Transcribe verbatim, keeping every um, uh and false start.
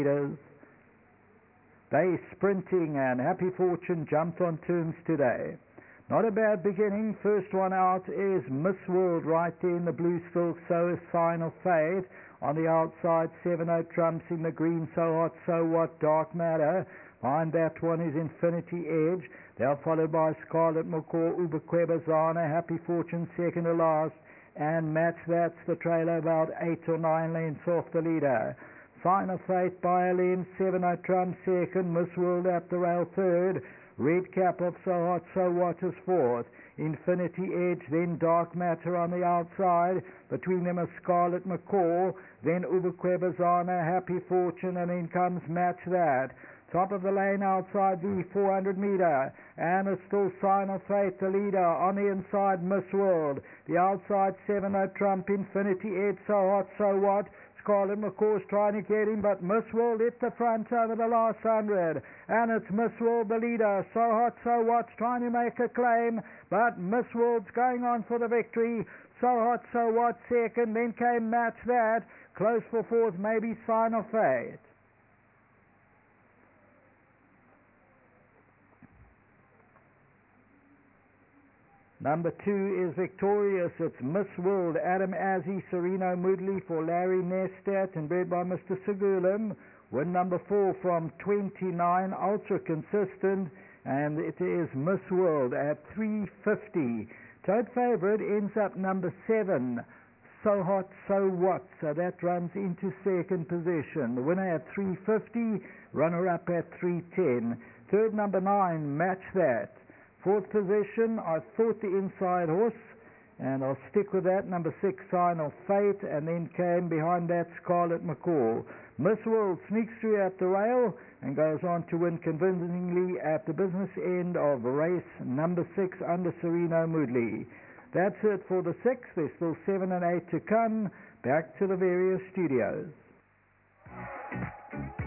leaders. They sprinting, and Happy Fortune jumped on terms today. Not a bad beginning. First one out is Miss World right there in the blue silk, so a sign of fate. On the outside, Seven O Trumps in the green, So Hot, So What, Dark Matter. Behind that one is Infinity Edge. They're followed by Scarlet Macaw, Ubequebazana, Happy Fortune second to last, and Match That's the trailer about eight or nine lengths off the leader. Sign of Fate by a length, Seven O Trumps second, Miss World at the rail third, Red Cap of So Hot, So What is fourth, Infinity Edge, then Dark Matter on the outside. Between them is Scarlet Macaw, then Ubequebazana, Happy Fortune, and then comes Match That. Top of the lane outside the four hundred meter, and it's still Sign of Fate, the leader. On the inside, Miss World. The outside, Seven O Trump, Infinity Edge, So Hot, So What. Scarlet Macaw's trying to get him, but Miss World hit the front over the last hundred. And it's Miss World, the leader. So Hot, So What's trying to make a claim, but Miss World's going on for the victory. So Hot, So What second, then came Match That. Close for fourth, maybe Sign of Fate. Number two is victorious. It's Miss World, Adam Azzi, Sereno Moodley for Larry Nestat, and bred by Mister Segulam. Win number four from twenty-nine, ultra consistent, and it is Miss World at three fifty. Toad favorite ends up number seven, So Hot, So What. So that runs into second position. The winner at three fifty, runner up at three ten. Third, number nine, Match That. Fourth position, I thought the inside horse, and I'll stick with that. Number six, Sign of Fate, and then came behind that Scarlet Macaw. Miss World sneaks through at the rail and goes on to win convincingly at the business end of race number six under Sereno Moodley. That's it for the sixth. There's still seven and eight to come. Back to the various studios.